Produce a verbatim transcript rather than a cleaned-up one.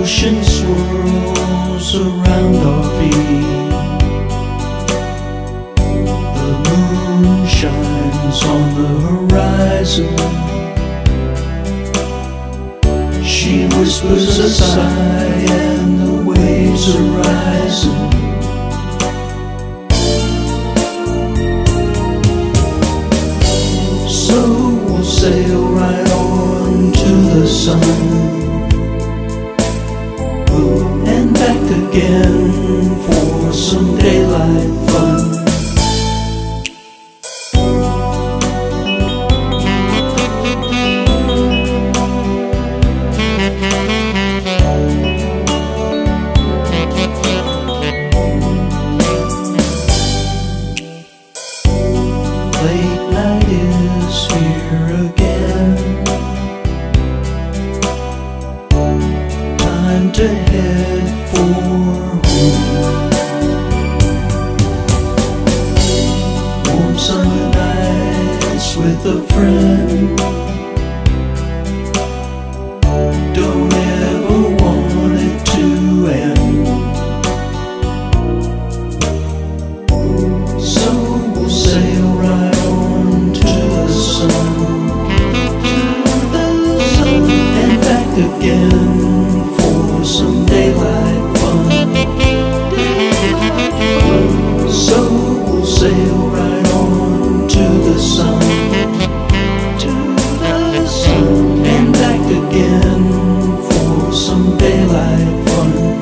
ocean swirls around our feet. The moon shines on the horizon. She whispers a sigh and the waves are rising. So we'll sail right on to the sun, and back again for some daylight fun. Late night is here again. Time to head for home. Warm summer nights with a friend. Don't ever want it to end. So we'll sail right on to the sun, and back again for some daylight fun. So we'll sail right on to the sun, to the sun, and back again for some daylight fun.